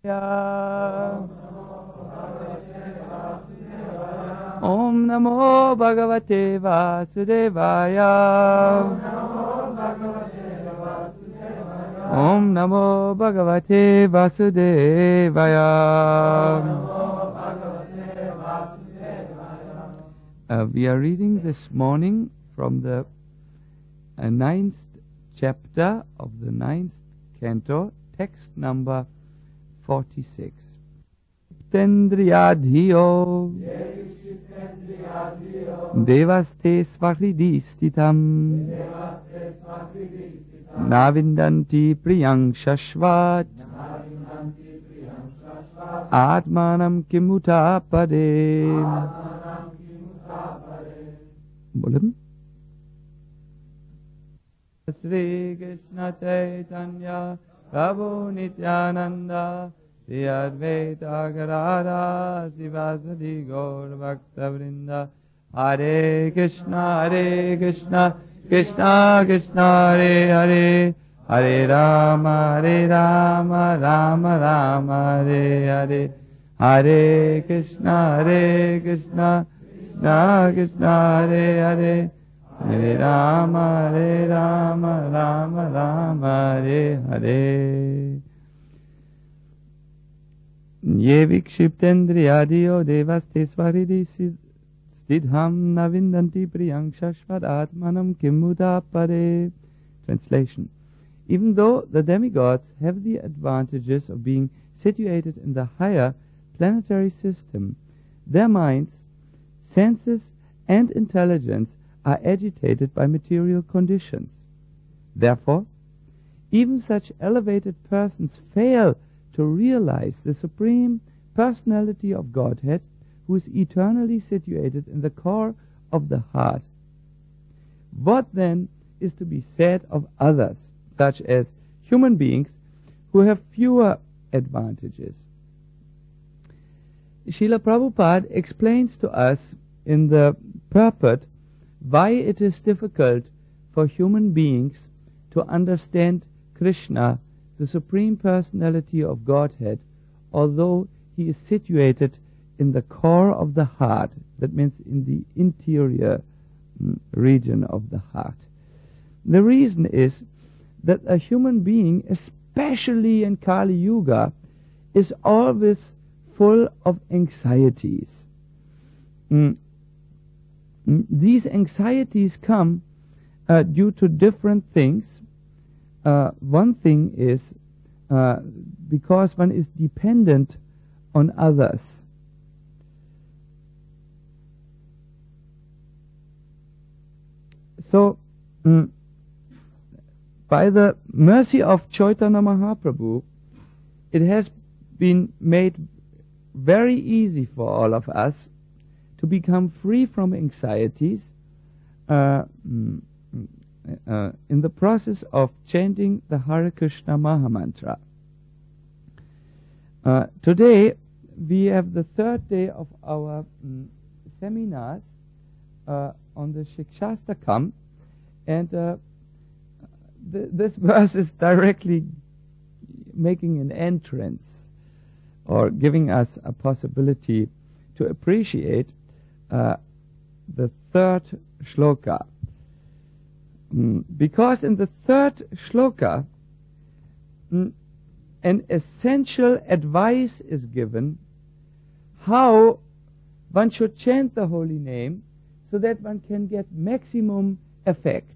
Om Namo Bhagavate Vasudevaya. Om Namo Bhagavate Vasudevaya. We are reading this morning from the 9th chapter of the 9th canto, text number 46. Tendriyadhiyo Devaste Svahridistitam Navindanti Priyang Shashvat Atmanam Kimutapade. Bolim. Sri Krishna Chaitanya Prabhu Nityananda Sri Advaita Gadadhara Sivasadi Gaur Bhakta Vrinda. Hare Krishna Krishna Krishna Hare Hare, Hare Rama Rama Rama Hare Hare. Hare Krishna Krishna Krishna Hare Hare, Hare Rama Rama Hare Hare. Ye vikshiptendriyadiyo devaste svaridi Stidham navindanti priyang shashvat atmanam kimudapare. Translation. Even though the demigods have the advantages of being situated in the higher planetary system, their minds, senses and intelligence are agitated by material conditions. Therefore, even such elevated persons fail to realize the Supreme Personality of Godhead, who is eternally situated in the core of the heart. What then is to be said of others, such as human beings who have fewer advantages? Srila Prabhupada explains to us in the purport why it is difficult for human beings to understand Krishna, the Supreme Personality of Godhead, although he is situated in the core of the heart. That means in the interior region of the heart. The reason is that a human being, especially in Kali Yuga, is always full of anxieties. These anxieties come due to different things. One thing is because one is dependent on others. So, by the mercy of Chaitanya Mahaprabhu, it has been made very easy for all of us to become free from anxieties in the process of chanting the Hare Krishna Mahamantra. Today, we have the third day of our seminars on the Shikshastakam, and this verse is directly making an entrance or giving us a possibility to appreciate the third shloka. Because in the third shloka, an essential advice is given how one should chant the holy name so that one can get maximum effect.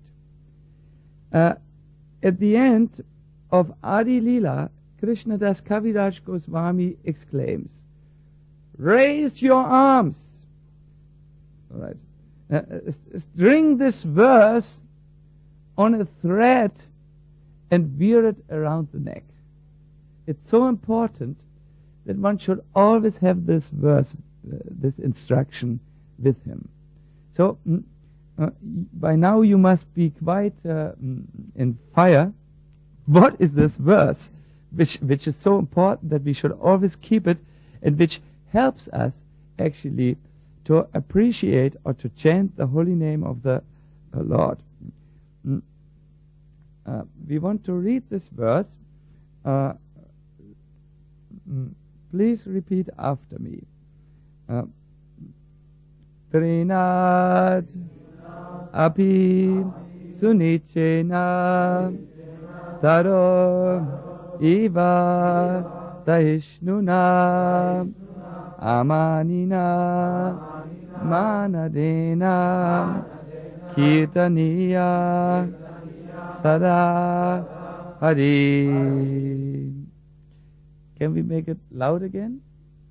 At the end of Adi Leela, Krishnadas Kaviraj Goswami exclaims, "Raise your arms!" All right. String this verse on a thread and wear it around the neck. It's so important that one should always have this verse, this instruction with him. So, by now you must be quite in fire. What is this verse which is so important that we should always keep it, and which helps us actually to appreciate or to chant the holy name of the Lord? We want to read this verse please repeat after me. Trinad api sunichena taro iva sahishnuna amanina manadena kirtaniya sada hari. Can we make it loud again?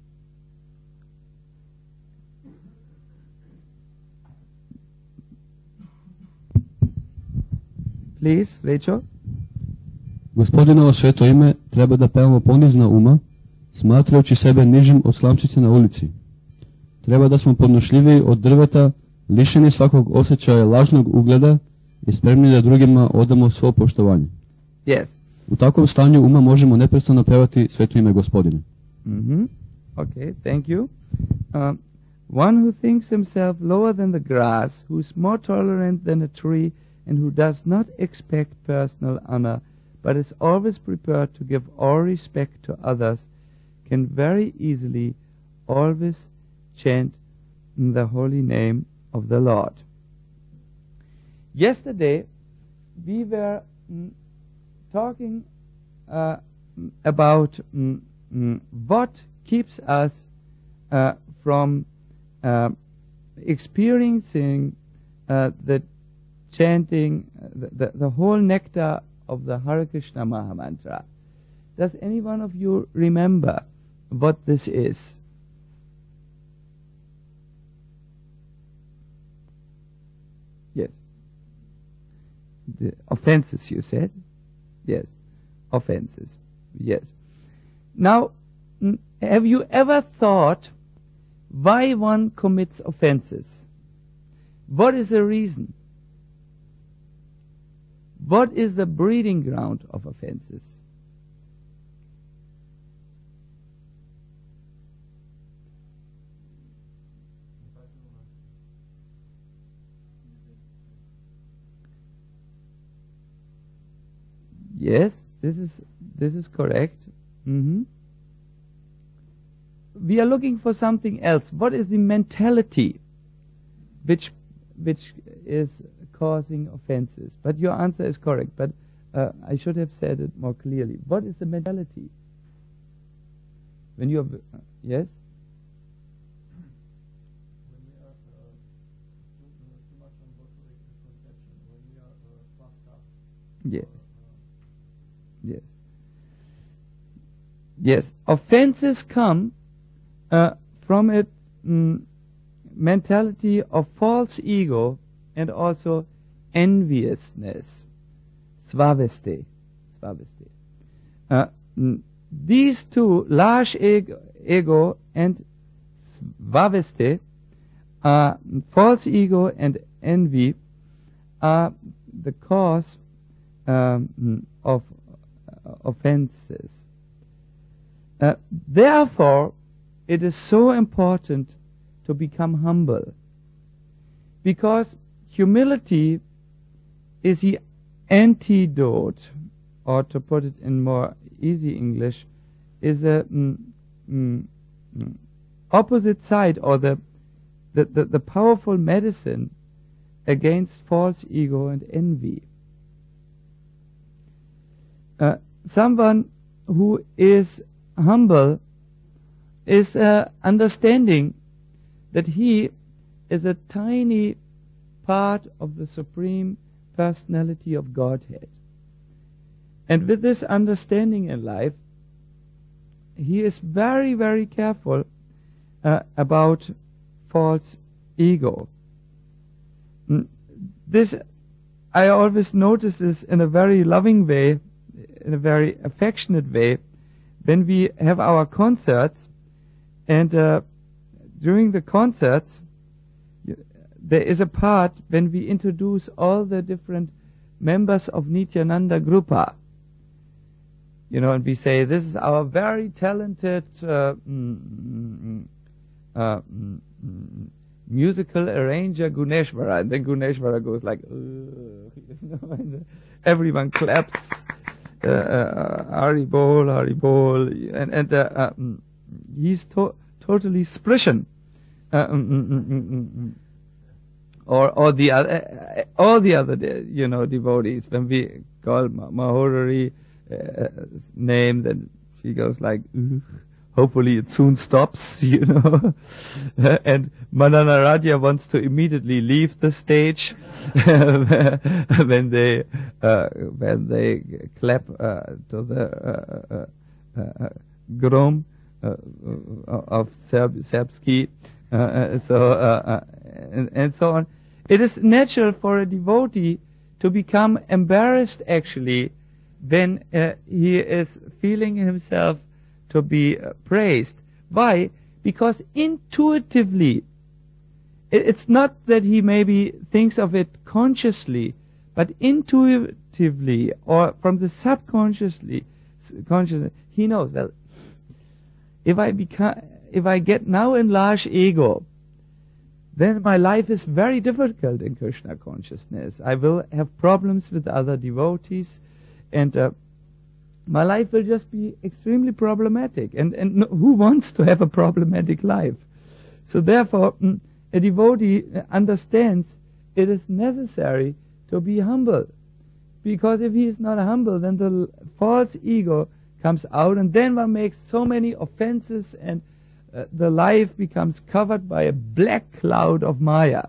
Please, Rachel. Gospodinovo sveto ime treba da pevamo ponizna uma, smatrajući sebe nižim od slamčice na ulici. Treba da smo podnošljiviji od drveta, lišeni svakog osjećaja lažnog ugleda i spremni da drugima odamo svo poštovanje. Yes. U takvom stanju uma možemo neprestano pevati sveto ime Gospodine. Okay, thank you. One who thinks himself lower than the grass, who is more tolerant than a tree, and who does not expect personal honor, but is always prepared to give all respect to others, can very easily always chant the holy name of the Lord. Yesterday, we were talking about what keeps us from experiencing the chanting, the whole nectar of the Hare Krishna Mahamantra. Does any one of you remember what this is? Yes. The offenses, you said? Yes. Offenses. Yes. Now, have you ever thought why one commits offenses? What is the reason? What is the breeding ground of offenses? Yes, this is correct. We are looking for something else. What is the mentality which is causing offenses? But your answer is correct. But I should have said it more clearly. What is the mentality? When you have yes. When we are too much on bodily misconception, when we are puffed up. Yes. Yes. Yes. Offenses come from a mentality of false ego and also enviousness. Svaveste. These two, large ego and svaveste, false ego and envy, are the cause of offenses. Therefore, it is so important to become humble, because humility is the antidote, or to put it in more easy English, is the opposite side, or the powerful medicine against false ego and envy. Someone who is humble is understanding that he is a tiny part of the Supreme Personality of Godhead. And with this understanding in life, he is very, very careful about false ego. This, I always notice this in a very loving way, in a very affectionate way, when we have our concerts, and during the concerts, there is a part when we introduce all the different members of Nityananda Grupa. And we say, this is our very talented musical arranger Guneshwara. And then Guneshwara goes like, and everyone claps. Haribol, and he's totally sprischen. Or all the other devotees. When we call Mahorari name, then she goes like, hopefully it soon stops, and Mananaraja wants to immediately leave the stage when they clap to the grom of Serbsky, and so on. It is natural for a devotee to become embarrassed actually when he is feeling himself to be praised. Why? Because intuitively, it's not that he maybe thinks of it consciously, but intuitively or from the consciously, he knows, well, if I get now enlarged ego, then my life is very difficult in Krishna consciousness. I will have problems with other devotees, and my life will just be extremely problematic. And who wants to have a problematic life? So therefore, a devotee understands it is necessary to be humble. Because if he is not humble, then the false ego comes out, and then one makes so many offenses, and the life becomes covered by a black cloud of Maya.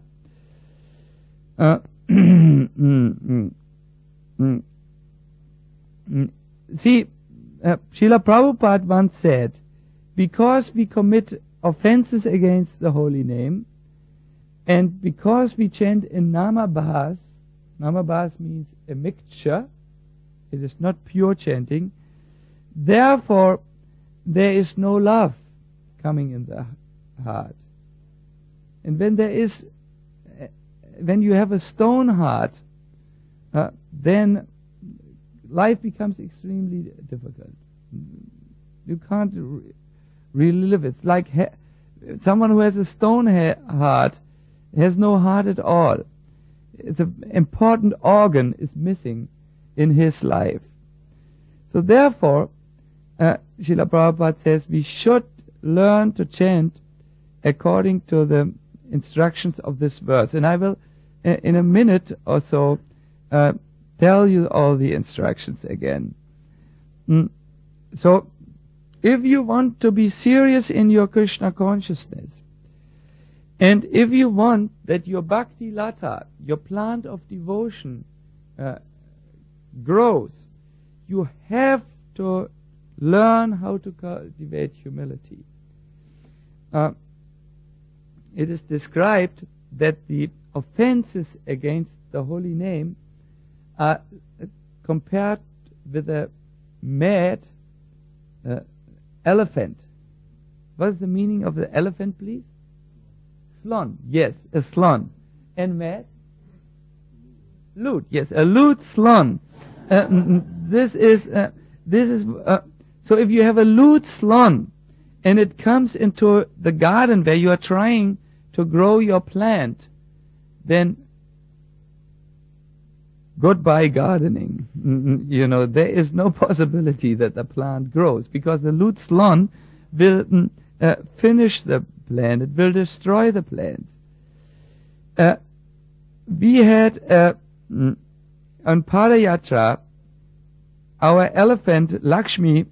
See, Srila Prabhupada once said, because we commit offenses against the holy name, and because we chant in Namabhas means a mixture, it is not pure chanting, therefore there is no love coming in the heart. And when you have a stone heart, then life becomes extremely difficult. You can't really live. It's like someone who has a stone heart has no heart at all. It's an important organ is missing in his life. So therefore, Srila Prabhupada says we should learn to chant according to the instructions of this verse. And I will, in a minute or so, tell you all the instructions again. So, if you want to be serious in your Krishna consciousness, and if you want that your bhakti lata, your plant of devotion, grows, you have to learn how to cultivate humility. It is described that the offenses against the holy name are compared with a mad elephant. What is the meaning of the elephant, please? Slon. Yes, a slon. And mad? Lewd. Yes, a lewd slon. This is so if you have a lewd slon and it comes into the garden where you are trying to grow your plant, then goodbye gardening. There is no possibility that the plant grows, because the lewd slon will finish the plant. It will destroy the plants. We had on Padayatra, our elephant Lakshmi,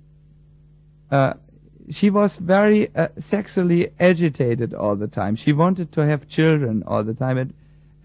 she was very sexually agitated all the time. She wanted to have children all the time. And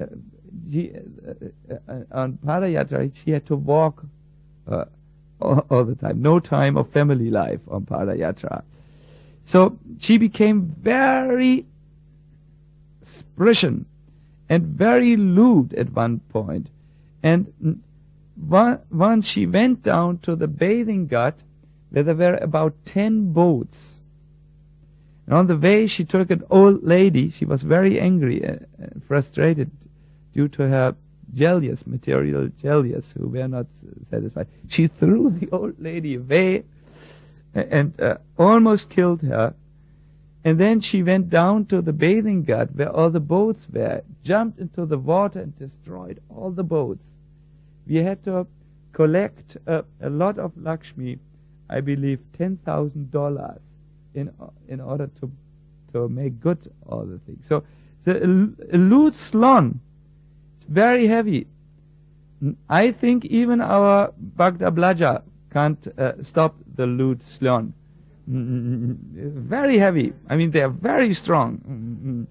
on Padayatra, she had to walk all the time. No time of family life on Padayatra. So she became very sprischen and very lewd at one point. And once she went down to the bathing ghat, where there were about 10 boats. And on the way she took an old lady. She was very angry and frustrated due to her material jealous, who were not satisfied. She threw the old lady away and almost killed her. And then she went down to the bathing ghat where all the boats were, jumped into the water and destroyed all the boats. We had to collect a lot of Lakshmi, I believe $10,000 in order to make good all the things. So a loot slon, it's very heavy. I think even our Bhakta Blaja can't stop the loot slon. Very heavy. I mean, they are very strong.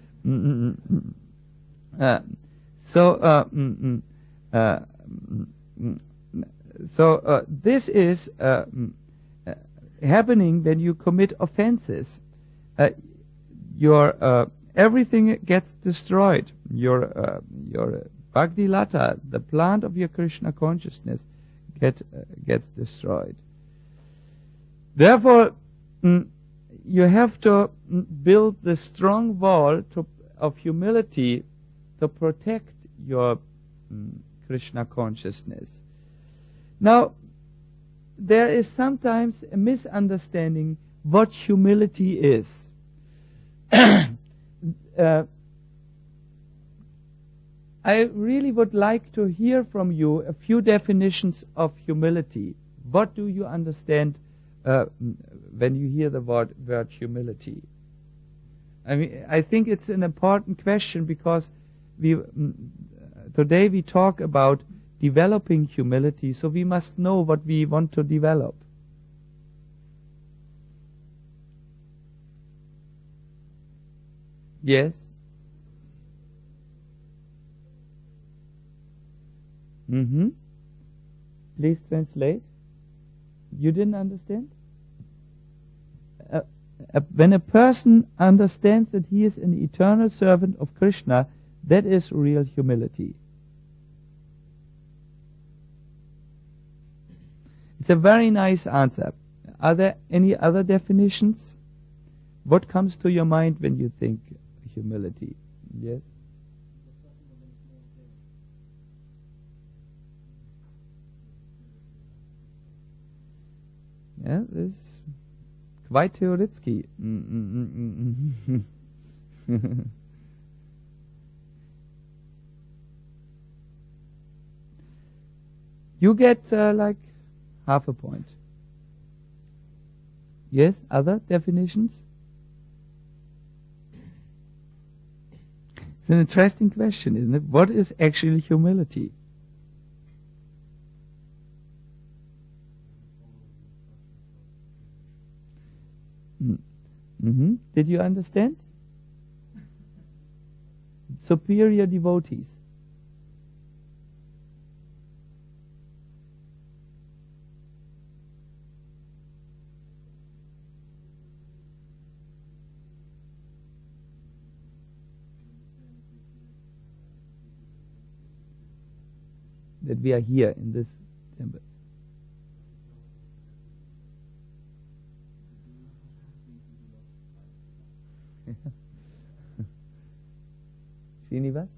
So this is happening when you commit offenses. Your everything gets destroyed. Your Bhakti Lata, the plant of your Krishna consciousness, gets destroyed. Therefore, you have to build the strong wall of humility to protect your Krishna consciousness. Now, there is sometimes a misunderstanding what humility is. I really would like to hear from you a few definitions of humility. What do you understand when you hear the word humility? I mean, I think it's an important question because today we talk about developing humility, so we must know what we want to develop. Yes? Please translate. You didn't understand? When a person understands that he is an eternal servant of Krishna, that is real humility. It's a very nice answer. Are there any other definitions? What comes to your mind when you think humility? Yes? Yeah, this is quite Teoritsky. You get like half a point. Yes, other definitions? It's an interesting question, isn't it? What is actually humility? Did you understand? Superior devotees. That we are here in this temple. Srinivas?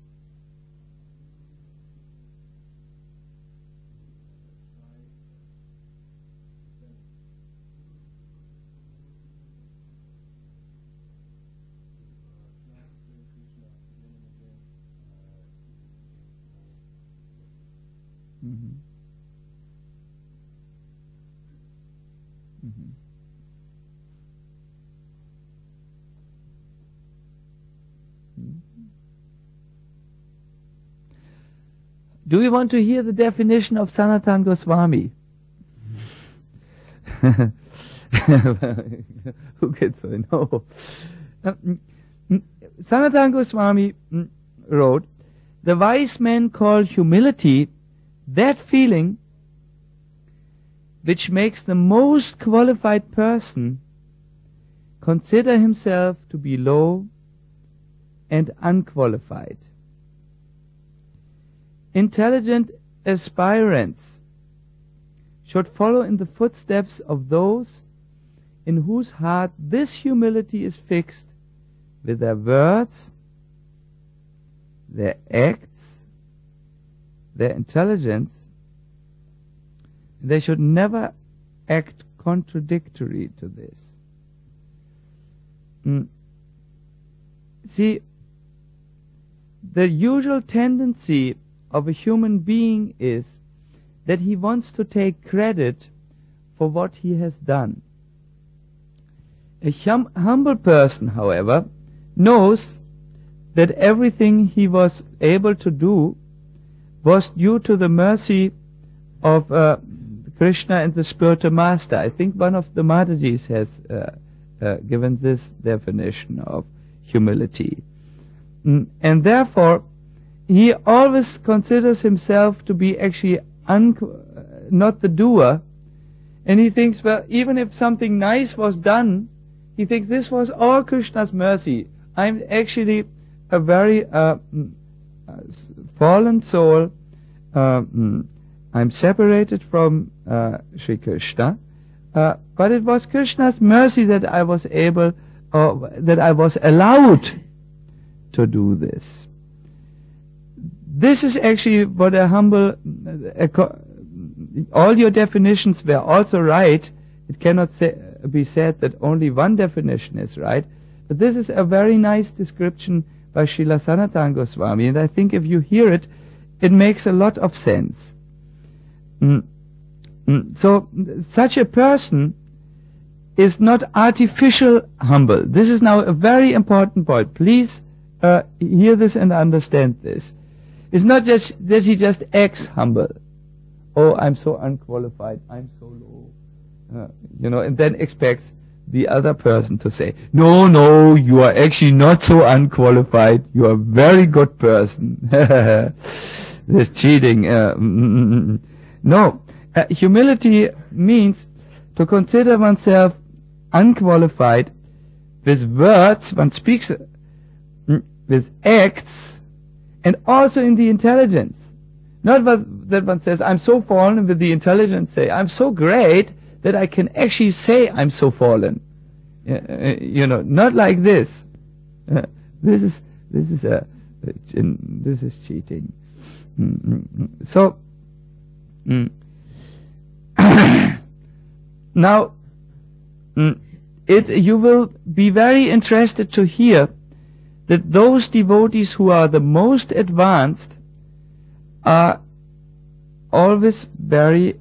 Do we want to hear the definition of Sanatana Goswami? Who gets so? No. Sanatana Goswami wrote, "The wise men call humility that feeling which makes the most qualified person consider himself to be low and unqualified. Intelligent aspirants should follow in the footsteps of those in whose heart this humility is fixed with their words, their acts, their intelligence. They should never act contradictory to this." See, the usual tendency of a human being is that he wants to take credit for what he has done. A humble person, however, knows that everything he was able to do was due to the mercy of Krishna and the spiritual master. I think one of the Matajis has given this definition of humility. And therefore, he always considers himself to be actually not the doer. And he thinks, well, even if something nice was done, he thinks this was all Krishna's mercy. I'm actually a very fallen soul. I'm separated from Sri Krishna. But it was Krishna's mercy that I was able, that I was allowed to do this. This is actually what a humble, all your definitions were also right. It cannot be said that only one definition is right. But this is a very nice description by Srila Sanatana Goswami, and I think if you hear it, it makes a lot of sense. So, such a person is not artificial humble. This is now a very important point. Please hear this and understand this. It's not just that he just acts humble. Oh, I'm so unqualified, I'm so low. And then expects the other person to say, no, you are actually not so unqualified, you are a very good person. This cheating. No, humility means to consider oneself unqualified with words, one speaks with acts, and also in the intelligence. Not that one says, I'm so fallen, with the intelligence say, I'm so great that I can actually say I'm so fallen. Not like this. This is cheating. So, now, you will be very interested to hear that those devotees who are the most advanced are always very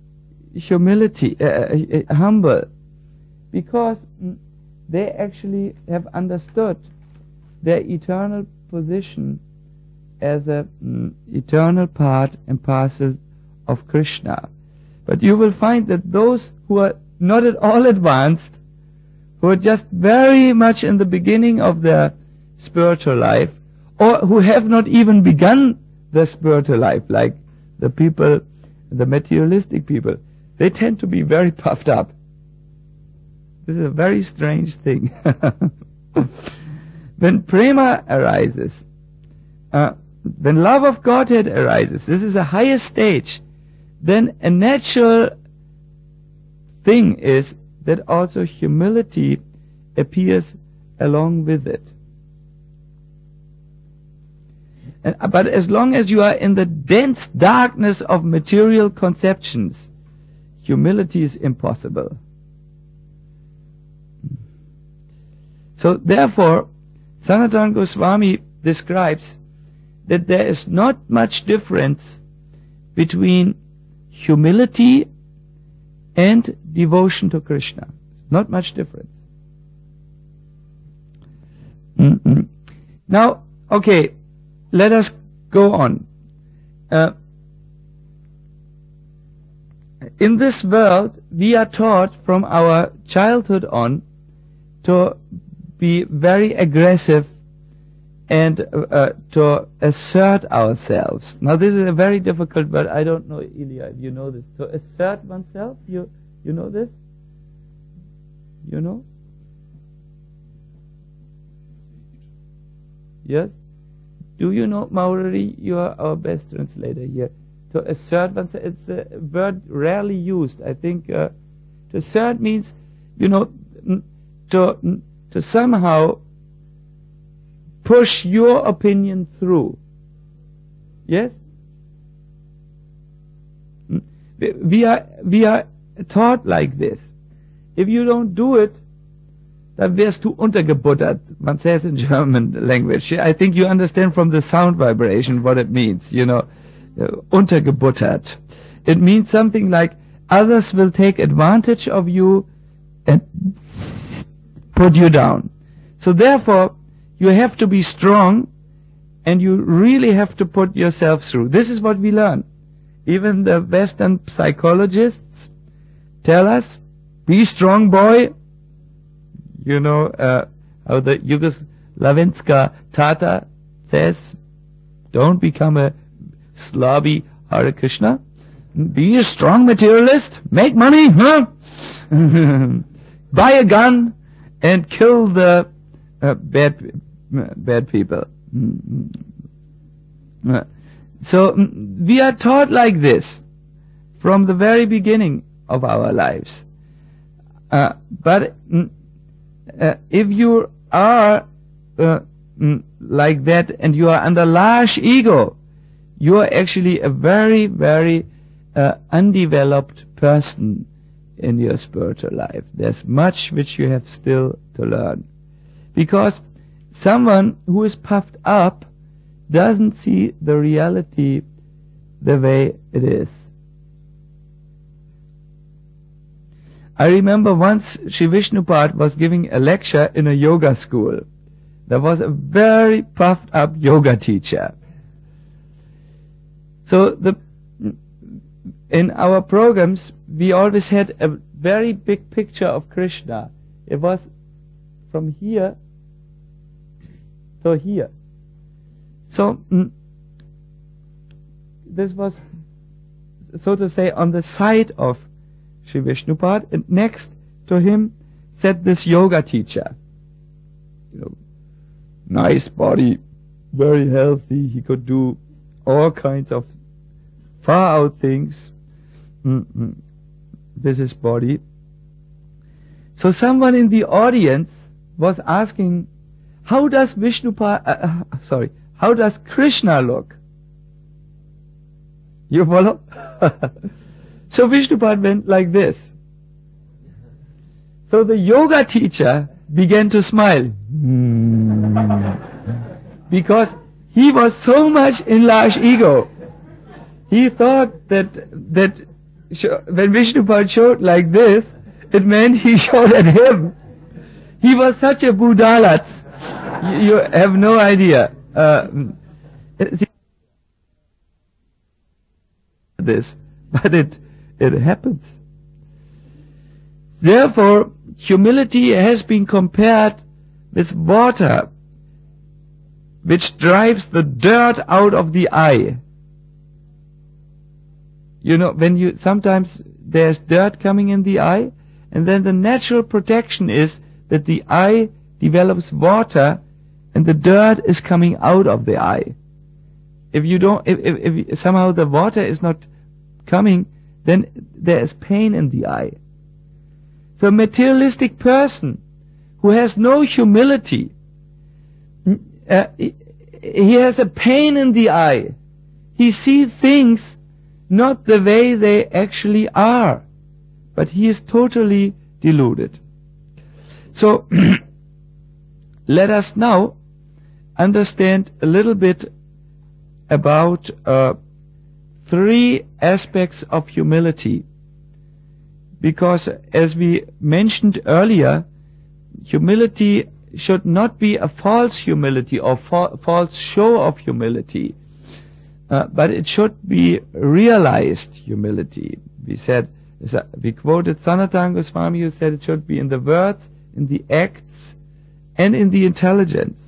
humble, because they actually have understood their eternal position as an eternal part and parcel of Krishna. But you will find that those who are not at all advanced, who are just very much in the beginning of their spiritual life, or who have not even begun their spiritual life, like the people, the materialistic people, they tend to be very puffed up. This is a very strange thing. When prema arises, when love of Godhead arises, this is a higher stage, then a natural thing is that also humility appears along with it. But as long as you are in the dense darkness of material conceptions, humility is impossible. So therefore, Sanatana Goswami describes that there is not much difference between humility and devotion to Krishna. Not much difference. Now, okay, let us go on. In this world, we are taught from our childhood on to be very aggressive and to assert ourselves. Now, this is a very difficult word. I don't know, Ilya, if you know this. To assert oneself, you know this? You know? Yes? Do you know, Maurari? You are our best translator here. To assert oneself, it's a word rarely used. I think to assert means, to somehow push your opinion through. Yes? We are taught like this. If you don't do it, dann wärst du untergebuttert. One says in German language. I think you understand from the sound vibration what it means, untergebuttert. it means something like others will take advantage of you and put you down. So therefore, you have to be strong, and you really have to put yourself through. This is what we learn. Even the Western psychologists tell us, be strong, boy. You know how the Yugoslavenska Tata says, don't become a slobby Hare Krishna. Be a strong materialist. Make money, huh? Buy a gun and kill the bad people. So we are taught like this from the very beginning of our lives. But if you are like that and you are under large ego, you are actually a very, very undeveloped person in your spiritual life. There's much which you have still to learn. Because someone who is puffed up doesn't see the reality the way it is. I remember once Sri Vishnupad was giving a lecture in a yoga school. There was a very puffed up yoga teacher. So in our programs, we always had a very big picture of Krishna. It was from here to here. So this was, so to say, on the side of Sri Vishnupad, and next to him sat this yoga teacher. You know, nice body, very healthy. He could do all kinds of far out things with his body. So someone in the audience was asking, how does how does Krishna look? You follow? So Vishnupad went like this. So the yoga teacher began to smile. Because he was so much in large ego. He thought that when Vishnupad showed like this, it meant he showed at him. He was such a Budalat. You have no idea. This, but it happens. Therefore, humility has been compared with water, which drives the dirt out of the eye. You know, sometimes there's dirt coming in the eye, and then the natural protection is that the eye develops water, and the dirt is coming out of the eye. If somehow the water is not coming, then there is pain in the eye. For a materialistic person who has no humility, he has a pain in the eye. He sees things not the way they actually are, but he is totally deluded. So let us now understand a little bit about 3 aspects of humility. Because as we mentioned earlier, humility should not be a false humility or false show of humility, but it should be realized humility. We quoted Sanatana Goswami, who said it should be in the words, in the acts, and in the intelligence.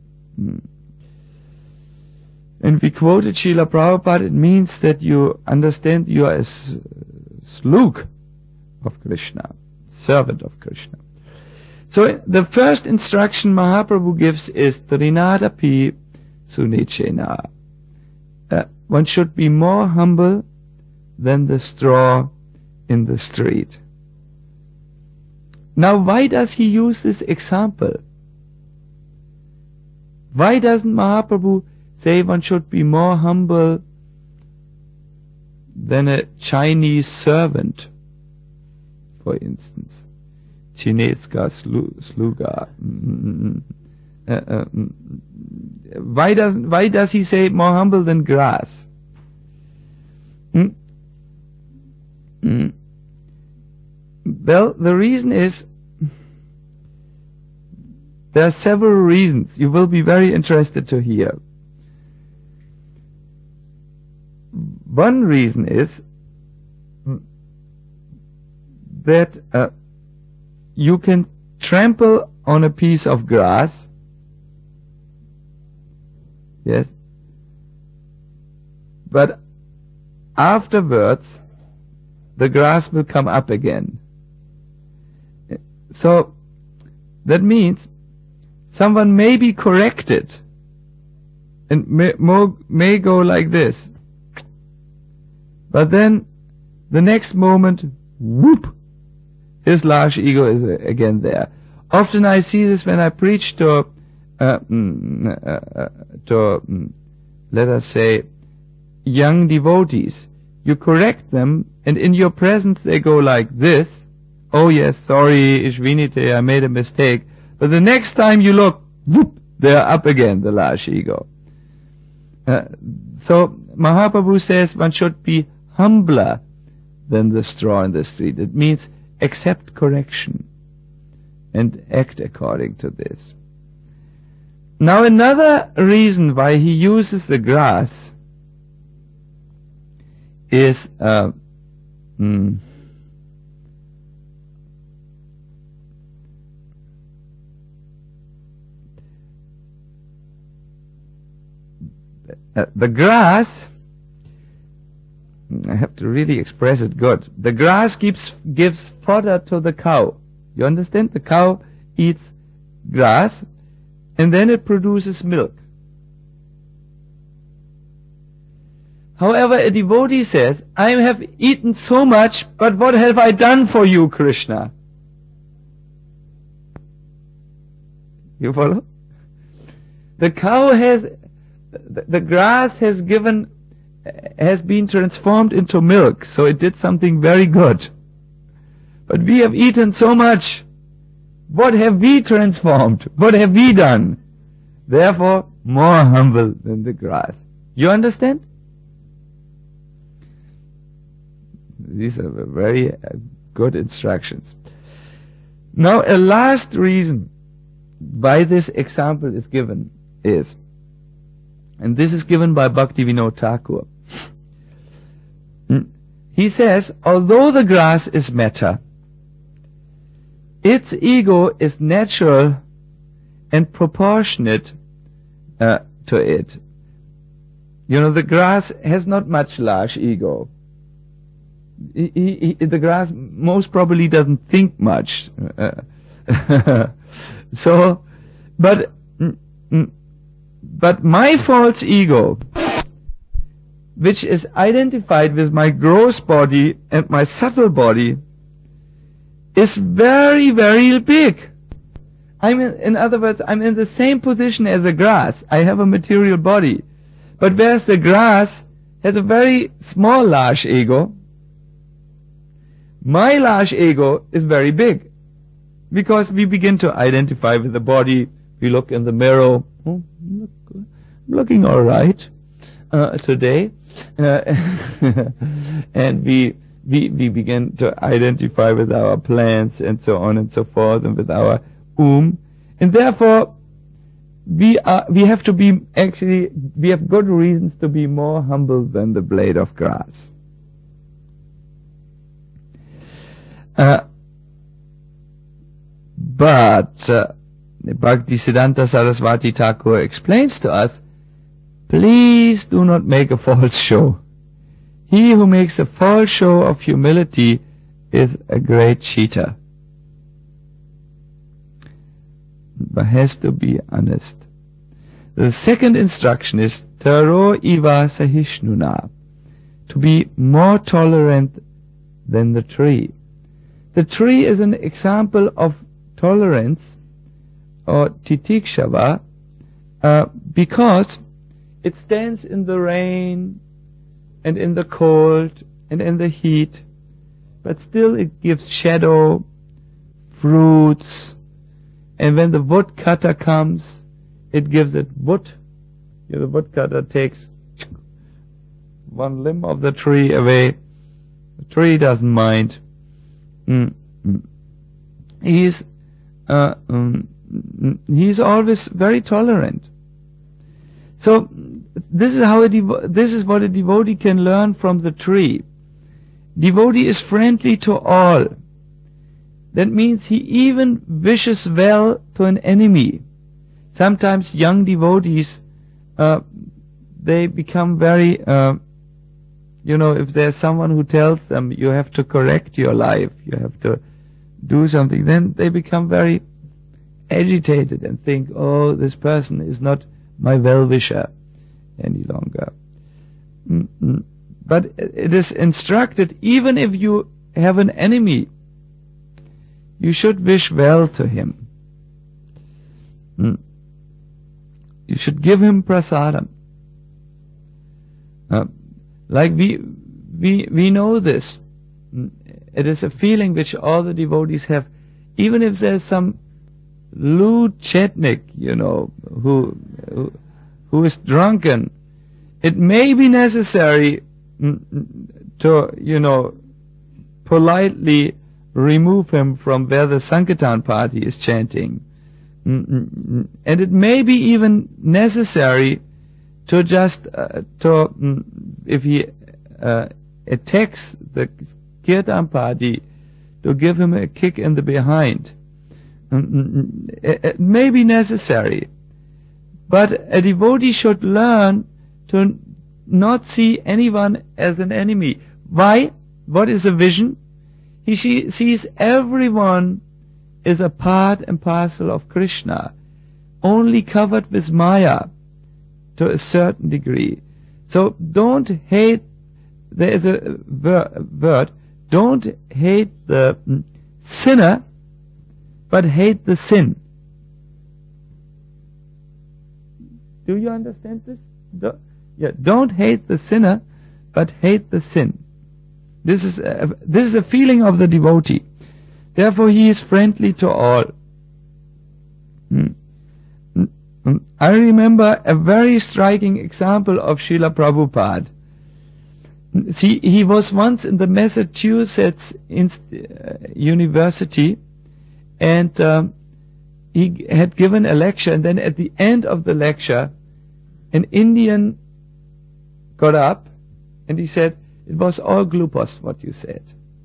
And we quoted Srila Prabhupada, it means that you understand you are a slug of Krishna, servant of Krishna. So the first instruction Mahaprabhu gives is Trinadapi Sunichena. One should be more humble than the straw in the street. Now why does he use this example? Why doesn't Mahaprabhu say one should be more humble than a Chinese servant, for instance? Chineska sluga. Why does he say more humble than grass? Well, the reason is, there are several reasons. You will be very interested to hear. One reason is that you can trample on a piece of grass. Yes. But afterwards, the grass will come up again. So, that means someone may be corrected and may go like this. But then, the next moment, whoop, his large ego is again there. Often I see this when I preach to let us say, young devotees. You correct them, and in your presence they go like this. Oh yes, sorry, Ishvinite, I made a mistake. But the next time you look, whoop, they're up again, the large ego. So Mahaprabhu says one should be humbler than the straw in the street. It means accept correction and act according to this. Now another reason why he uses the grass is the grass, I have to really express it good. The grass gives fodder to the cow. You understand? The cow eats grass and then it produces milk. However, a devotee says, I have eaten so much, but what have I done for you, Krishna? You follow? The cow the grass has been transformed into milk, so it did something very good. But we have eaten so much. What have we transformed? What have we done? Therefore, more humble than the grass. You understand? These are very good instructions. Now, a last reason why this example is given is, and this is given by Bhaktivinoda Thakur. He says, although the grass is matter, its ego is natural and proportionate to it. You know, the grass has not much large ego. The grass most probably doesn't think much. But my false ego, which is identified with my gross body and my subtle body, is very, very big. In other words, I'm in the same position as the grass. I have a material body. But whereas the grass has a very small large ego, my large ego is very big. Because we begin to identify with the body, we look in the mirror, oh, I'm looking alright today. And we begin to identify with our plans and so on and so forth, and with our and therefore we have good reasons to be more humble than the blade of grass. But Bhaktisiddhanta Saraswati Thakur explains to us, please do not make a false show. He who makes a false show of humility is a great cheater. But has to be honest. The second instruction is Taro iva sahishnuna, to be more tolerant than the tree. The tree is an example of tolerance, or titikshava, because it stands in the rain and in the cold and in the heat, but still it gives shadow, fruits, and when the woodcutter comes, it gives it wood. The woodcutter takes one limb of the tree away, The tree doesn't mind. He's always very tolerant. So this is what a devotee can learn from the tree. Devotee is friendly to all. That means he even wishes well to an enemy. Sometimes young devotees, they become very, if there's someone who tells them you have to correct your life, you have to do something, then they become very agitated and think, oh, this person is not my well-wisher any longer. But it is instructed, even if you have an enemy, you should wish well to him. You should give him prasadam. Like we know this. It is a feeling which all the devotees have. Even if there's some lewd chetnik, who is drunken, it may be necessary to, politely remove him from where the Sankirtan party is chanting. And it may be even necessary to just, if he attacks the Kirtan party, to give him a kick in the behind. It may be necessary. But a devotee should learn to not see anyone as an enemy. Why? What is a vision? He sees everyone is a part and parcel of Krishna, only covered with Maya to a certain degree. So don't hate, there is a word, don't hate the sinner, but hate the sin. Do you understand this? Don't hate the sinner, but hate the sin. This is a feeling of the devotee. Therefore, he is friendly to all. I remember a very striking example of Srila Prabhupada. See, he was once in the Massachusetts University, and he had given a lecture, and then at the end of the lecture, an Indian got up and he said, "It was all glupos what you said.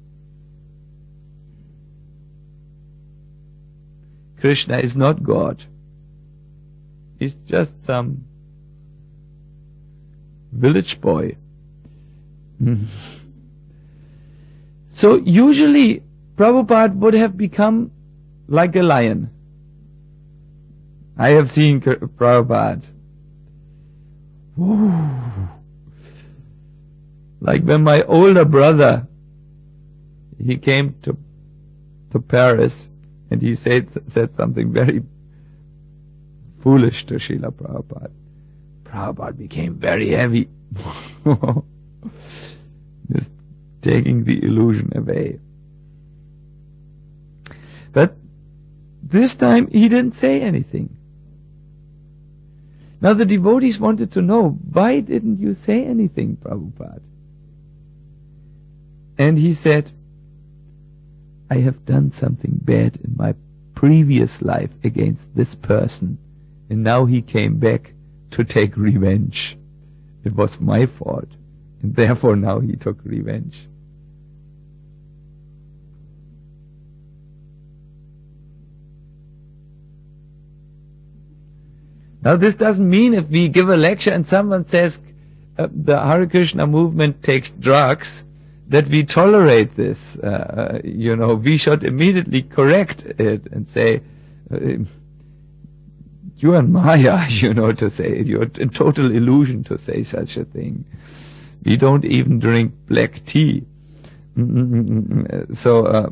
Krishna is not God. He's just some village boy." So usually Prabhupada would have become like a lion. I have seen Prabhupada. Like when my older brother, he came to Paris, and he said something very foolish to Srila Prabhupada. Prabhupada became very heavy, just taking the illusion away. But this time he didn't say anything. Now the devotees wanted to know, why didn't you say anything, Prabhupada? And he said, I have done something bad in my previous life against this person, and now he came back to take revenge. It was my fault, and therefore now he took revenge. Now this doesn't mean if we give a lecture and someone says the Hare Krishna movement takes drugs, that we tolerate this. We should immediately correct it and say, you are Maya, to say, you're in total illusion to say such a thing. We don't even drink black tea. So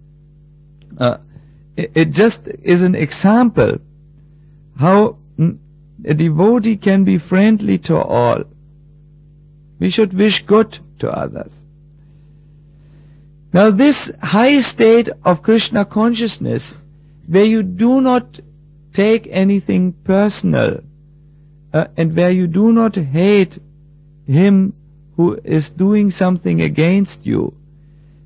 it just is an example how a devotee can be friendly to all. We should wish good to others. Now this high state of Krishna consciousness, where you do not take anything personal, and where you do not hate him who is doing something against you,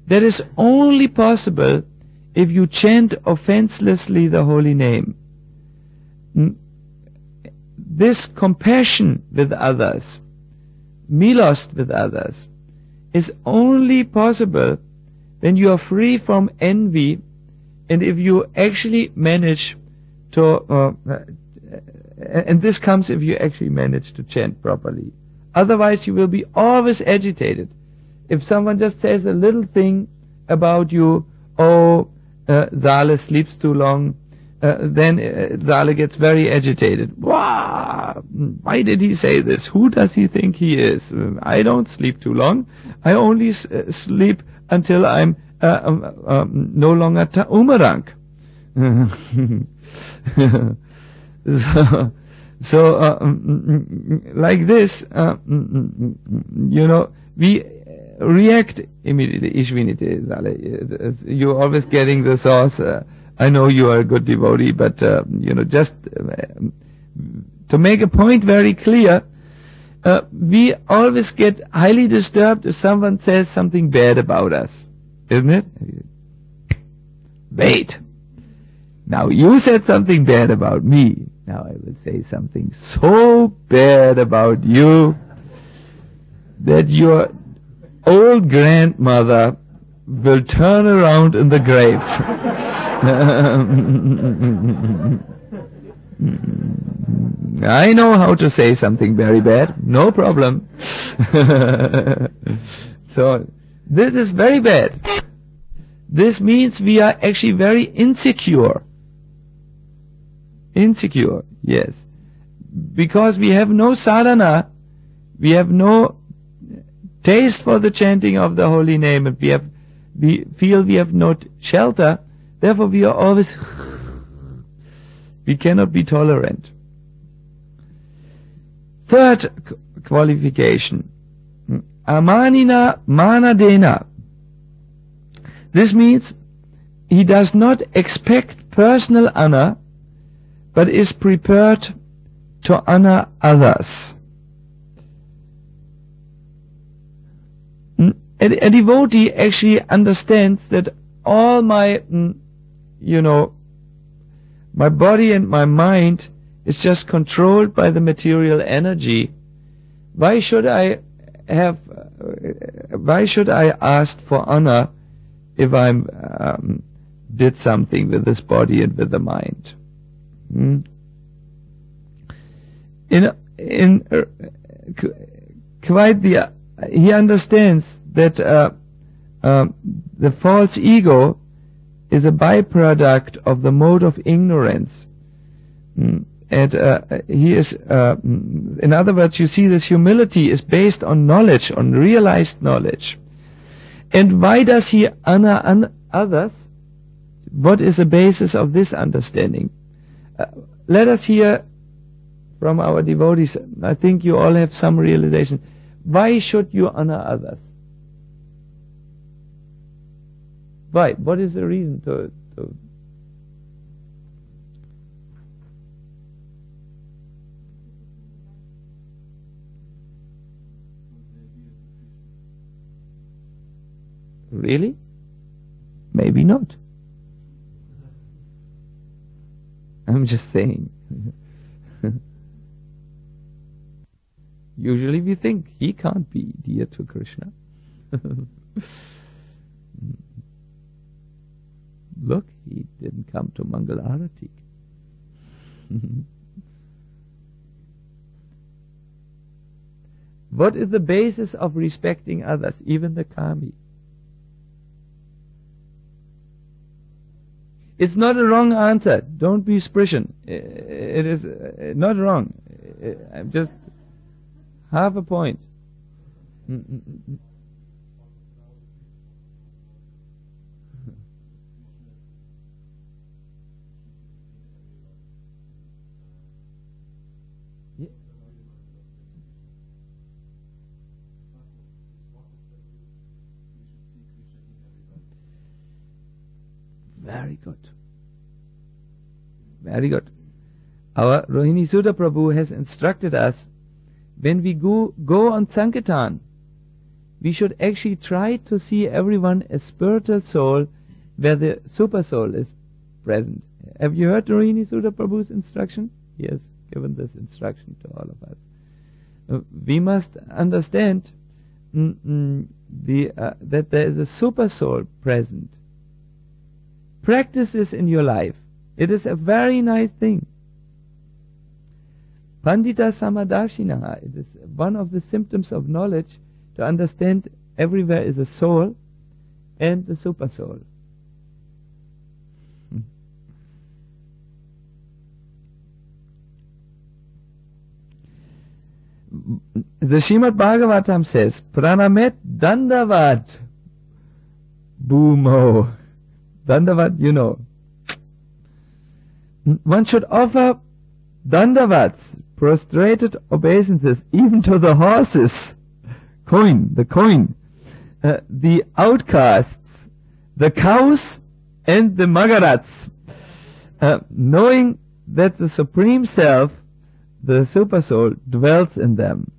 that is only possible if you chant offenselessly the holy name. This compassion with others, milost with others, is only possible when you are free from envy, and if you actually manage to, and this comes if you actually manage to chant properly. Otherwise you will be always agitated. If someone just says a little thing about you, Zale sleeps too long, then Zale gets very agitated. Wow! Why did he say this? Who does he think he is? I don't sleep too long. I only sleep until I'm no longer umarang. So like this, we react immediately. Ishvinite, Zale. You're always getting the sauce. I know you are a good devotee, but just to make a point very clear, we always get highly disturbed if someone says something bad about us, isn't it? Wait. Now you said something bad about me. Now I will say something so bad about you that your old grandmother will turn around in the grave. I know how to say something very bad, no problem. So, this is very bad. This means we are actually very insecure. Insecure, yes. Because we have no sadhana, we have no taste for the chanting of the holy name, and we feel we have no shelter, therefore we are always, we cannot be tolerant. Third qualification, amanina manadena. This means he does not expect personal honor, but is prepared to honor others. A devotee actually understands that all my, my body and my mind is just controlled by the material energy. Why should I ask for honor if I did something with this body and with the mind? He understands that the false ego is a byproduct of the mode of ignorance, and he is, in other words, you see, this humility is based on knowledge, on realized knowledge. And why does he honor others? What is the basis of this understanding? Let us hear from our devotees. I think you all have some realization. Why should you honor others? Why? What is the reason to Really? Maybe not. I'm just saying. Usually we think he can't be dear to Krishna. Look, he didn't come to Mangal Arati. What is the basis of respecting others, even the kami? It's not a wrong answer. Don't be sprischen. It is not wrong. I'm just half a point. Very good. Very good. Our Rohini Sutta Prabhu has instructed us, when we go on Sankirtan, we should actually try to see everyone as spiritual soul where the super soul is present. Have you heard Rohini Sudha Prabhu's instruction? He has given this instruction to all of us. We must understand that there is a super soul present. Practice this in your life. It is a very nice thing. Pandita Samadashinaha. It is one of the symptoms of knowledge to understand everywhere is a soul and the super soul. The Srimad Bhagavatam says, Pranamet Dandavat Bhumo. Dandavat, you know. One should offer Dandavats, prostrated obeisances, even to the horses, the coin, the outcasts, the cows, and the magarats, knowing that the Supreme Self, the Super Soul, dwells in them.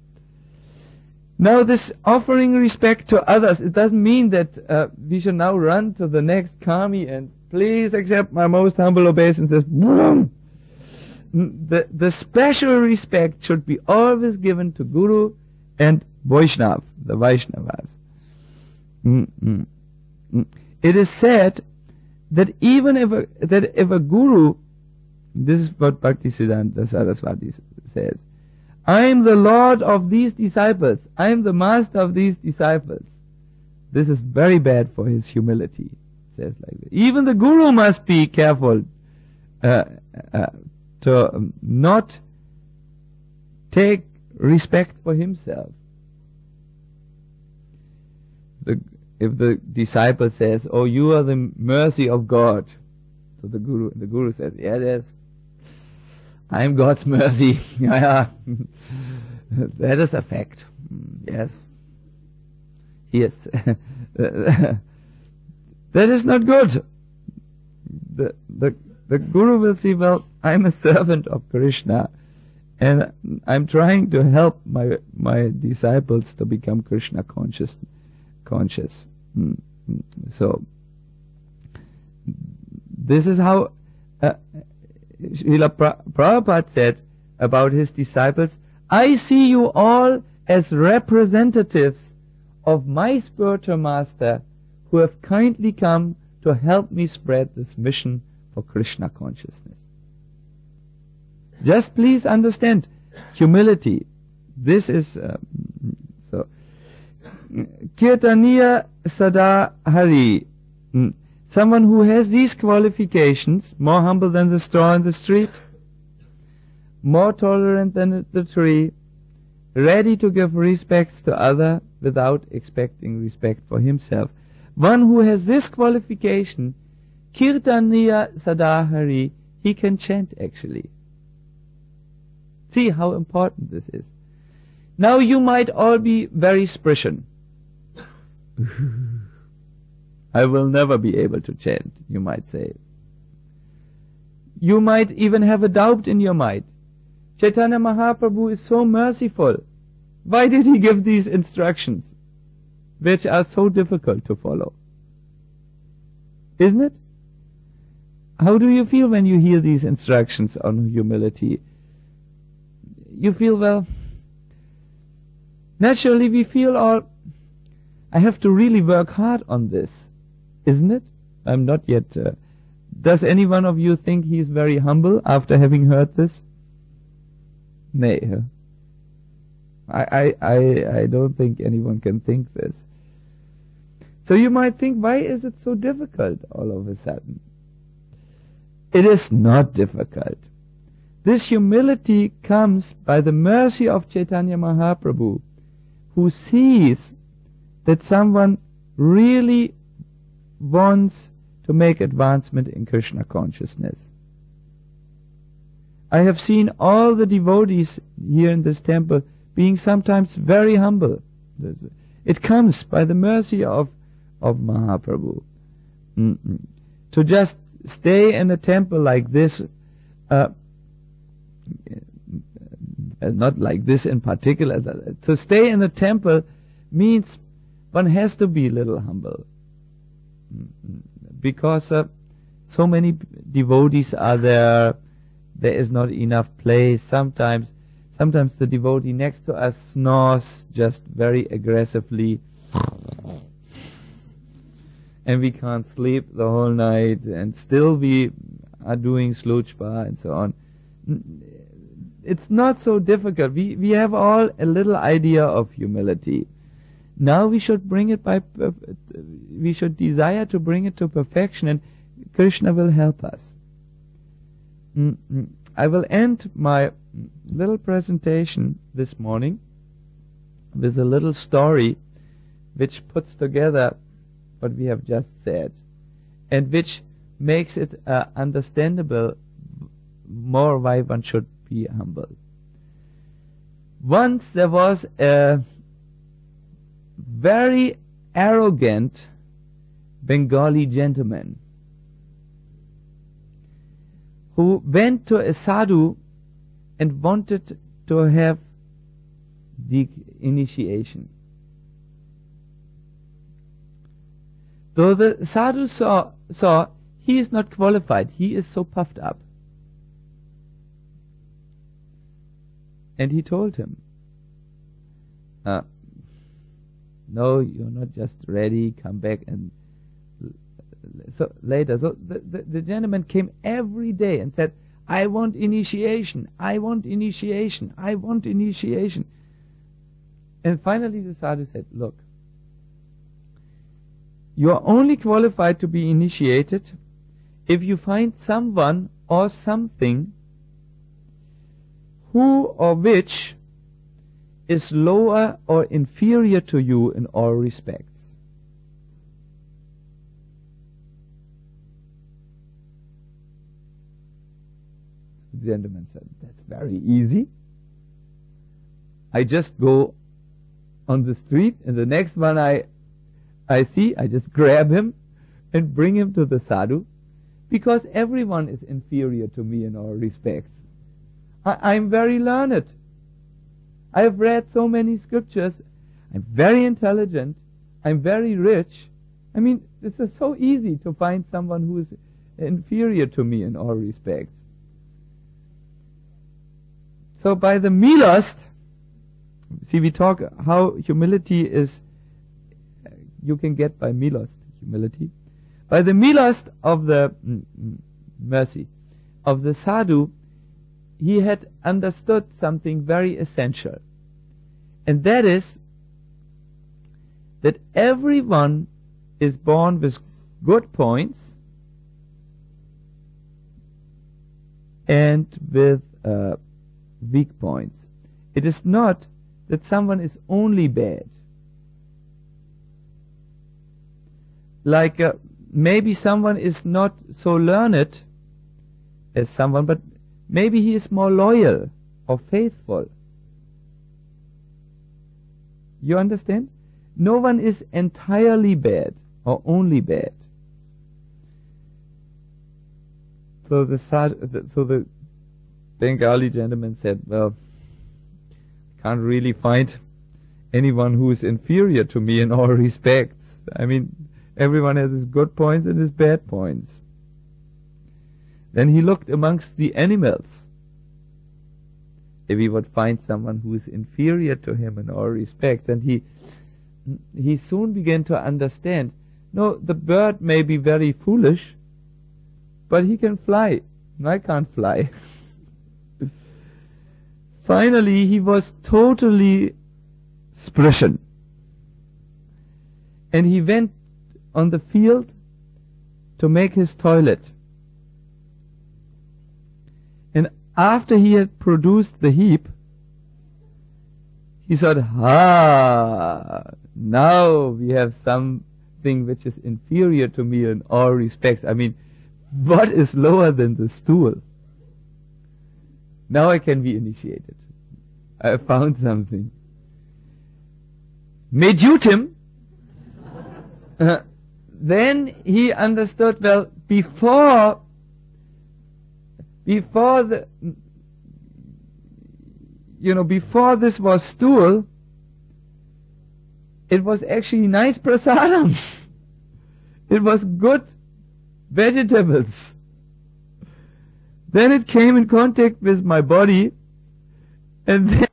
Now, this offering respect to others, it doesn't mean that we should now run to the next kami and please accept my most humble obeisances. The special respect should be always given to Guru and Vaishnav, the Vaishnavas. It is said that even if a Guru, this is what Bhaktisiddhanta Saraswati says, I am the Lord of these disciples, I am the master of these disciples. This is very bad for his humility. Says like that. Even the Guru must be careful to not take respect for himself. If the disciple says, "Oh, you are the mercy of God," to the Guru, and the Guru says, "Yes, I am God's mercy." Yeah, that is a fact. Yes. That is not good. The Guru will see, well, I'm a servant of Krishna, and I'm trying to help my disciples to become Krishna conscious. So this is how Srila Prabhupada said about his disciples, I see you all as representatives of my spiritual master who have kindly come to help me spread this mission for Krishna consciousness. Just please understand humility. This is so. Kirtaniya Sada Hari. Someone who has these qualifications, more humble than the straw in the street, more tolerant than the tree, ready to give respects to others without expecting respect for himself. One who has this qualification, Kirtaniya Sadahari, he can chant actually. See how important this is. Now you might all be very sprischen. I will never be able to chant, you might say. You might even have a doubt in your mind. Chaitanya Mahaprabhu is so merciful. Why did he give these instructions, which are so difficult to follow? Isn't it? How do you feel when you hear these instructions on humility? You feel, well, naturally we feel all, I have to really work hard on this, isn't it? I'm not yet. Does any one of you think he is very humble after having heard this? Nay. I don't think anyone can think this. So you might think, why is it so difficult all of a sudden? It is not difficult. This humility comes by the mercy of Chaitanya Mahaprabhu, who sees that someone really wants to make advancement in Krishna consciousness. I have seen all the devotees here in this temple being sometimes very humble. It comes by the mercy of Mahaprabhu. To just stay in a temple like this, not like this in particular, to stay in a temple means one has to be a little humble. Because so many devotees are there, there is not enough place. Sometimes the devotee next to us snores just very aggressively, and we can't sleep the whole night, and still we are doing sluchpa and so on. It's not so difficult. We have all a little idea of humility. Now we should bring it we should desire to bring it to perfection, and Krishna will help us. I will end my little presentation this morning with a little story which puts together what we have just said, and which makes it understandable more why one should be humble. Once there was a very arrogant Bengali gentleman who went to a sadhu and wanted to have the initiation. Though the sadhu saw he is not qualified, he is so puffed up. And he told him, no, you're not just ready, come back and so later. So the gentleman came every day and said, I want initiation, I want initiation, I want initiation. And finally the sadhu said, look, you are only qualified to be initiated if you find someone or something who or which is lower or inferior to you in all respects. The gentleman said, that's very easy. I just go on the street, and the next one I see, I just grab him and bring him to the sadhu, because everyone is inferior to me in all respects. I'm very learned. I have read so many scriptures. I'm very intelligent. I'm very rich. I mean, this is so easy to find someone who is inferior to me in all respects. So by the milost, see, we talk how humility is, you can get by milost, humility. By the milost of the mercy of the sadhu, he had understood something very essential. And that is that everyone is born with good points and with weak points. It is not that someone is only bad. Like maybe someone is not so learned as someone, but maybe he is more loyal or faithful. You understand? No one is entirely bad or only bad. So the Bengali gentleman said, well, I can't really find anyone who is inferior to me in all respects. I mean, everyone has his good points and his bad points. Then he looked amongst the animals. If he would find someone who is inferior to him in all respects, and he soon began to understand, no, the bird may be very foolish, but he can fly. I can't fly. Finally, he was totally sprischen. And he went on the field to make his toilet. And after he had produced the heap, he thought, now we have something which is inferior to me in all respects. I mean, what is lower than the stool? Now I can be initiated. I found something. Mejutim. Then he understood, well, before this was stool, it was actually nice prasadam. It was good vegetables. Then it came in contact with my body, and then,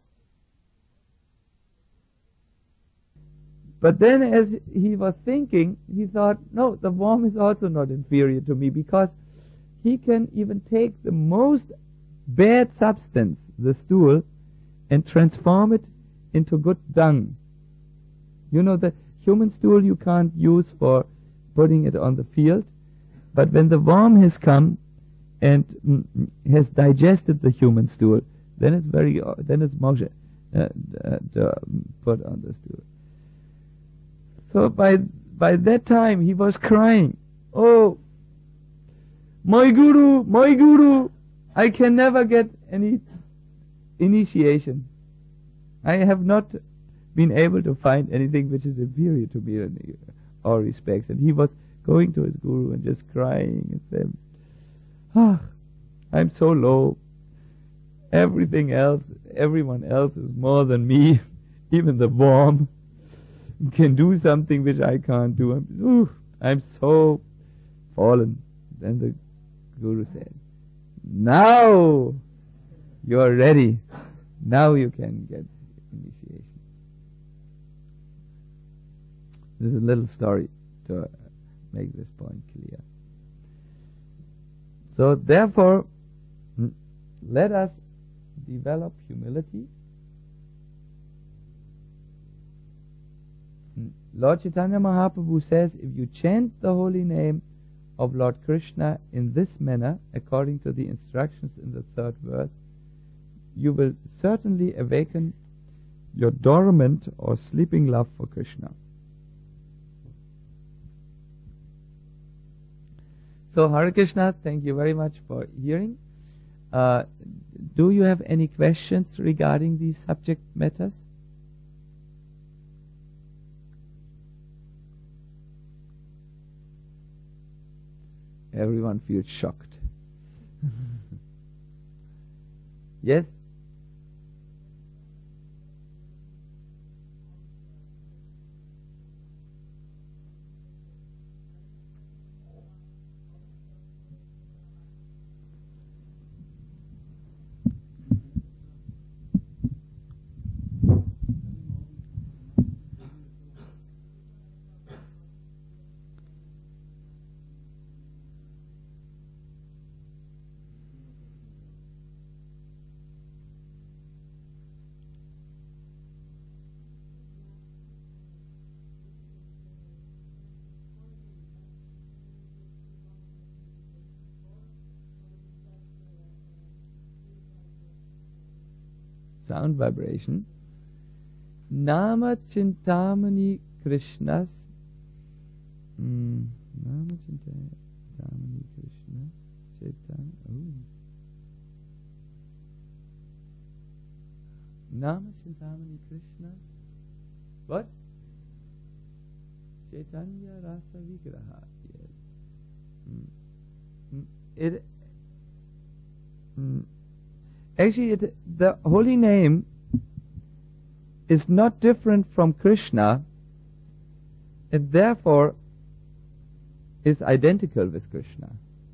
but then as he was thinking, he thought, no, the worm is also not inferior to me, because he can even take the most bad substance, the stool, and transform it into good dung. You know, the human stool you can't use for putting it on the field, but when the worm has come and has digested the human stool, then it's Moshe to put on the stool. So by that time he was crying, oh, my guru, I can never get any initiation. I have not been able to find anything which is inferior to me in all respects. And he was going to his guru and just crying and saying, I'm so low. Everything else, everyone else is more than me. Even the worm can do something which I can't do. I'm so fallen. Then the guru said, now you are ready. Now you can get initiation. This is a little story to make this point clear. So therefore, let us develop humility. Lord Chaitanya Mahaprabhu says, if you chant the holy name of Lord Krishna in this manner, according to the instructions in the 3rd verse, you will certainly awaken your dormant or sleeping love for Krishna. So Hare Krishna, thank you very much for hearing. Do you have any questions regarding these subject matters? Everyone feels shocked. Yes? Sound vibration. Nama Chintamani Krishnas. Nama Chintamani Krishna. Chaitanya. Nama Chintamani Krishna. What? Chaitanya Rasa Vigraha. Yes. Actually, the holy name is not different from Krishna, and therefore is identical with Krishna.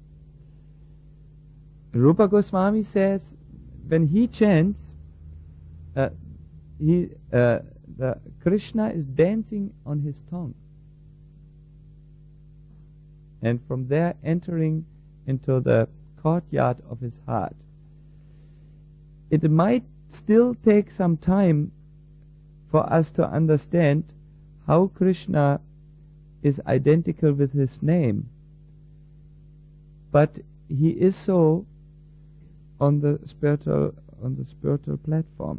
Rupa Goswami says when he chants, the Krishna is dancing on his tongue, and from there entering into the courtyard of his heart. It might still take some time for us to understand how Krishna is identical with his name, but he is so on the spiritual platform.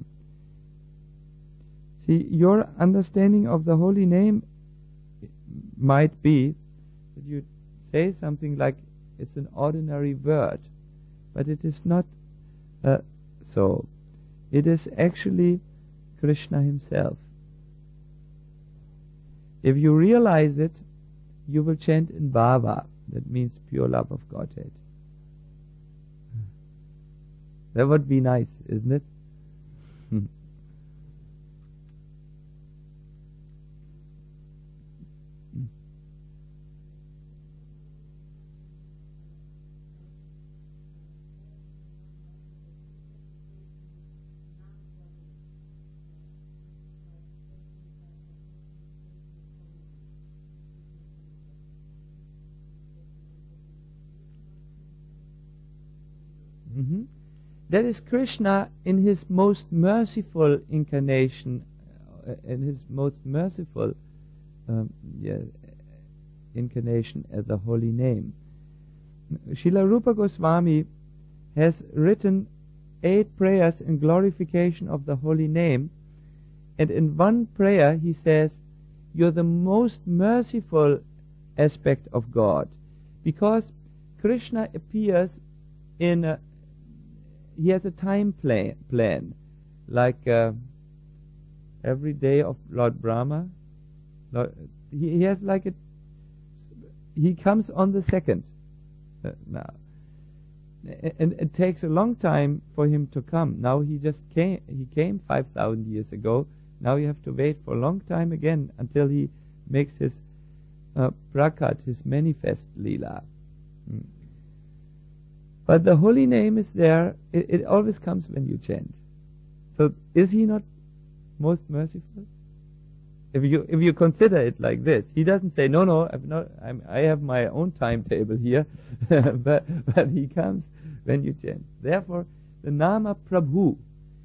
See, your understanding of the holy name might be that you say something like it's an ordinary word, but it is not so. It is actually Krishna himself. If you realize it, you will chant in Bhava, that means pure love of Godhead. That would be nice, isn't it? Mhm. That is Krishna in his most merciful incarnation, in his most merciful incarnation as the holy name. Srila Rupa Goswami has written 8 prayers in glorification of the holy name, and in one prayer he says, "You're the most merciful aspect of God," because Krishna appears in he has a time plan, like every day of Lord Brahma. He has like he comes on the 2nd now, and it takes a long time for him to come. Now he came 5,000 years ago. Now you have to wait for a long time again until he makes his prakat, his manifest lila. But the holy name is there. It always comes when you chant. So is he not most merciful? If you consider it like this, he doesn't say, no, I have my own timetable here, but he comes when you chant. Therefore, the Nama Prabhu,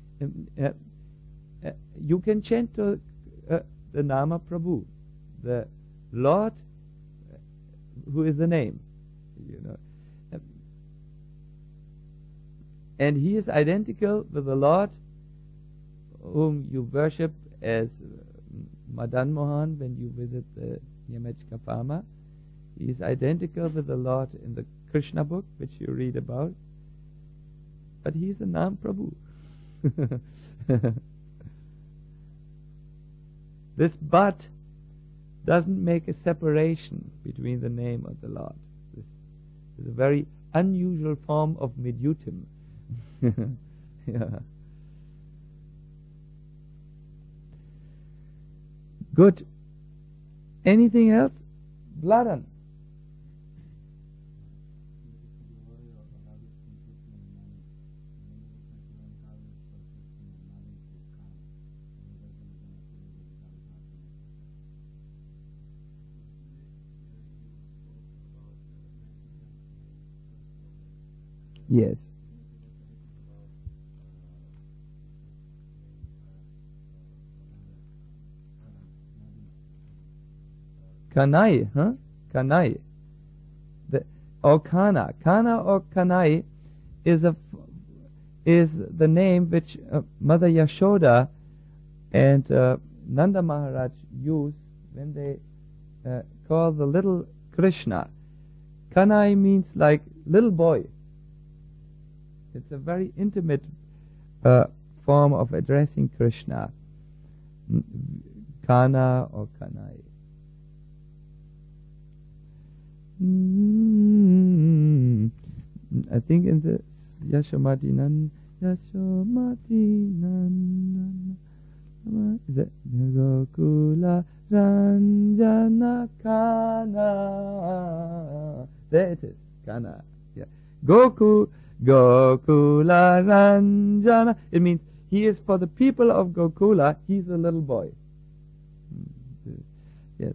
you can chant to the Nama Prabhu, the Lord, who is the name, and he is identical with the Lord whom you worship as Madan Mohan when you visit the Nyamechka Pama. He is identical with the Lord in the Krishna book, which you read about. But he is a Nam Prabhu. This but doesn't make a separation between the name of the Lord. This is a very unusual form of Midyutim. Yeah. Good. Anything else? Bladan. Yes. Kanai, huh? Kanai. Or Kana. Kana or Kanai is the name which Mother Yashoda and Nanda Maharaj use when they call the little Krishna. Kanai means like little boy. It's a very intimate form of addressing Krishna. Kana or Kanai. I think in the Yashomati Nan, is it Gokula Ranjana Kana? There it is, Kana. Yeah. Gokula Ranjana. It means he is for the people of Gokula. He's a little boy. Yes.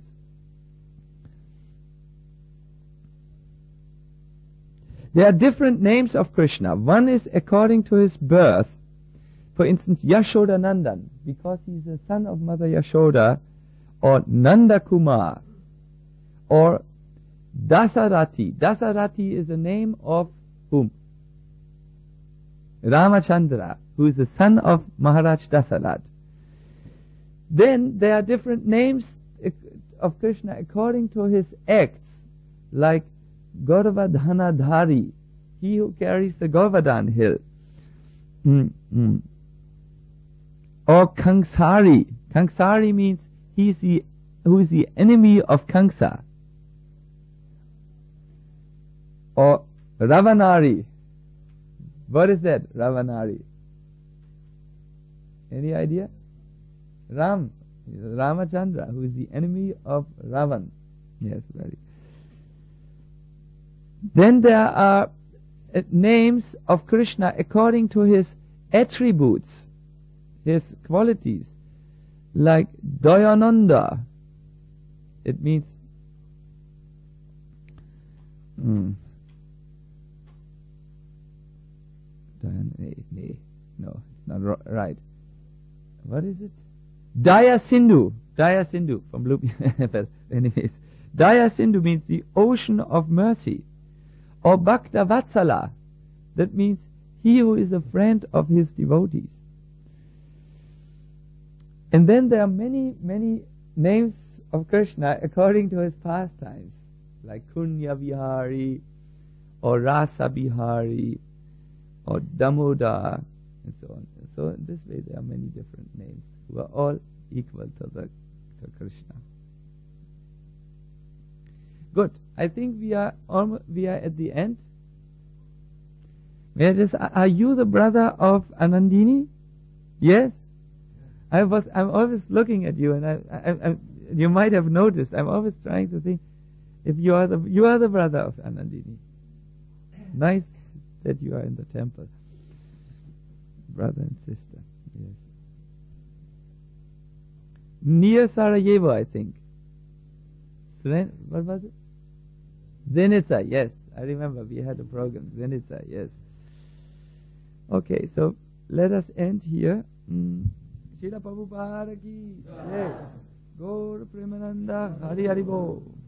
There are different names of Krishna. One is according to his birth. For instance, Yashoda Nandan, because he's the son of Mother Yashoda, or Nanda Kumar, or Dasarati. Dasarati is the name of whom? Ramachandra, who is the son of Maharaj Dasarat. Then there are different names of Krishna according to his acts, like Govardhanadhari, he who carries the Govardhan hill. Or Kangsari. Kangsari means who is the enemy of Kamsa. Or Ravanari. What is that, Ravanari? Any idea? Ramachandra, who is the enemy of Ravan. Yes, very. Then there are names of Krishna according to his attributes, his qualities, like Dayananda. It means right. What is it? Daya Sindhu from Lupi. But anyways, Daya Sindhu means the ocean of mercy, or Bhakta Vatsala, that means he who is a friend of his devotees. And then there are many, many names of Krishna according to his pastimes, like Kunya Vihari, or Rasa Bihari, or Damodar, and so on. So in this way there are many different names who are all equal to Krishna. Good. I think we are at the end. May I just, are you the brother of Anandini? Yes? I'm always looking at you, and you might have noticed, I'm always trying to think if you are the brother of Anandini. Nice that you are in the temple. Brother and sister. Yes. Near Sarajevo, I think. What was it? Zenica, yes. I remember we had a program. Zenica, yes. Okay, so let us end here. Srila Prabhupada ki jai. Gaur Premananda Hari Hari Bo.